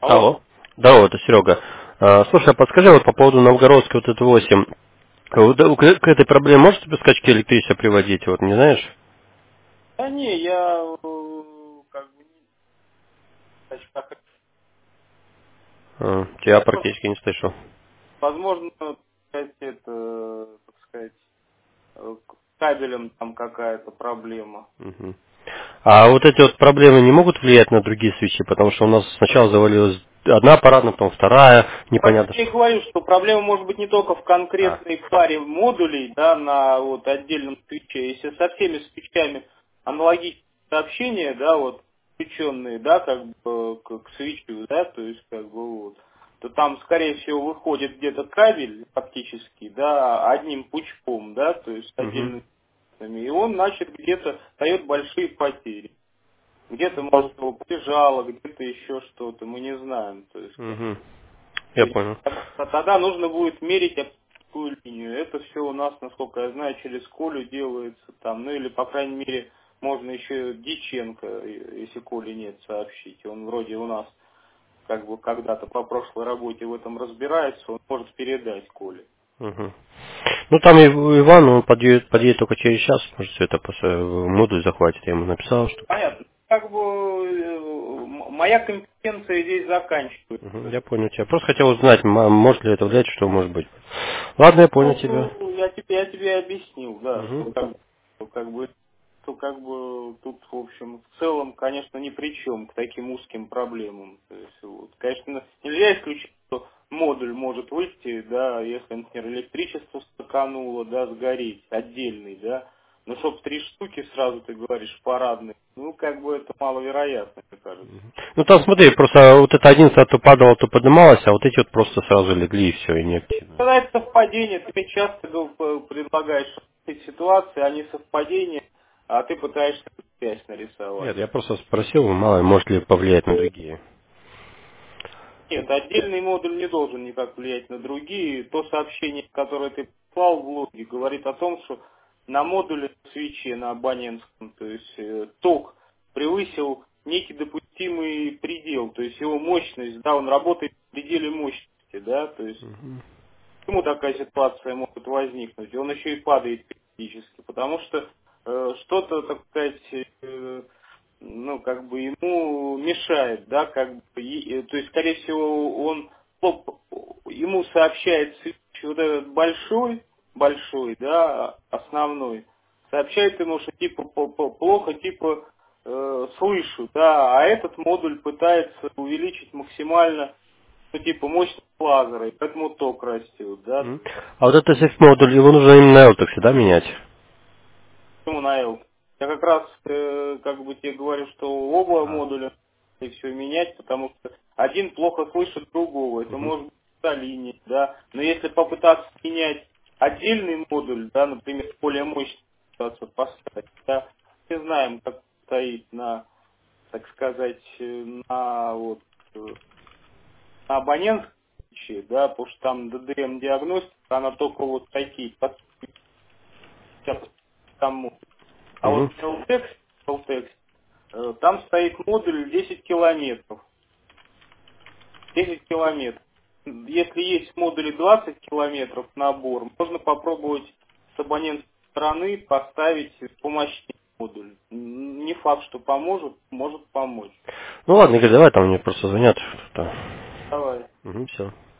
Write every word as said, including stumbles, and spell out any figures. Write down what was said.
Алло. Алло. Да, это Серега. А, слушай, а подскажи вот по поводу Новгородской вот это восемь. Вот, да, К к этой проблеме можете без скачки электричества приводить, вот не знаешь? Да не, я э, как бы не значит, как- А, тебя практически не слышу. возможно, так сказать, это, так сказать, э, к кабелем там какая-то проблема. Мгм. А вот эти вот проблемы не могут влиять на другие свечи, потому что у нас сначала завалилась одна аппаратная, потом вторая, непонятно Я и что. говорю, что проблема может быть не только в А. конкретной паре модулей, да, на вот отдельном свече. Если со всеми свечами аналогичные сообщения, да, вот включенные, да, как бы к, к свечу, да, то есть как бы вот, то там, скорее всего, выходит где-то кабель фактически, да, одним пучком, да, то есть Мгм. отдельными, и он, значит, где-то дает большие потери. Где-то, может, его прижало, где-то еще что-то, мы не знаем, то есть как. Мгм. То Я есть понял. а тогда нужно будет мерить оптическую линию. Это все у нас, насколько я знаю, через Колю делается там. Ну или, по крайней мере, можно еще Диченко, если Коли нет, сообщить. Он вроде у нас как бы когда-то по прошлой работе в этом разбирается, он может передать Коле. Мгм. Ну там и Иван, он подъедет, подъедет только через час, может все это по в модуль захватит, я ему написал, что. Понятно. Как бы э, м- моя компетенция здесь заканчивается. Мгм, я понял тебя. Просто хотел узнать, м- может ли это влиять, что может быть. Ладно, я понял тебя. Ну, я тебе, я тебе объяснил, да, Мгм. что как, что как бы, что как бы тут, в общем, в целом, конечно, ни при чем к таким узким проблемам. То есть, вот, конечно, нельзя исключить, что модуль может выйти, да, если, например, электричество стакануло, да, сгореть, отдельный, да, но чтоб три штуки сразу, ты говоришь, парадные, ну, как бы это маловероятно, мне кажется. Ну там смотри, просто вот это одиннадцать то падало, то поднималось, а вот эти вот просто сразу легли и все, и не активно. Когда это совпадение, ты мне часто гов- п- предлагаешь эти ситуации, они совпадения, а ты пытаешься связь нарисовать. Нет, я просто спросил, мало ли, может ли повлиять на другие. Нет, отдельный модуль не должен никак влиять на другие. То сообщение, которое ты послал в логе, говорит о том, что на модуле свече, на абонентском, то есть э, ток превысил некий допустимый предел, то есть его мощность, да, он работает в пределе мощности, да, то есть Мгм. почему такая ситуация может возникнуть? И он еще и падает периодически, потому что э, что-то, так сказать, э, ну, как бы ему мешает, да, как бы, и- э, то есть, скорее всего, он, ну, ему сообщает свич вот этот большой, большой, да, основной, сообщает ему, что типа по- по- плохо, типа э, слышу, да, а этот модуль пытается увеличить максимально, ну, типа, мощность лазера, и поэтому ток растет, да. Мгм. А вот этот сейф модуль, его нужно именно на Eltex, да, менять? Почему на L? Я как раз, э, как бы тебе говорю, что оба А. модуля и все менять, потому что один плохо слышит другого. Это Мгм. может быть та линия, да. Но если попытаться менять отдельный модуль, да, например, более мощный пытаться поставить, да, мы знаем, как стоит на, так сказать, э, на вот э, на абонентском случае, да, потому что там д д м-диагностика, она только вот такие, под- там, а вот Мгм. L-Text, L-Text, э, там стоит модуль десять километров. десять километров. Если есть модули двадцать километров набор, можно попробовать с абонентской стороны поставить помощнее модуль. Н- Не факт, что поможет, может помочь. Ну ладно, Игорь, давай там мне просто звонят. Давай. Угу, все.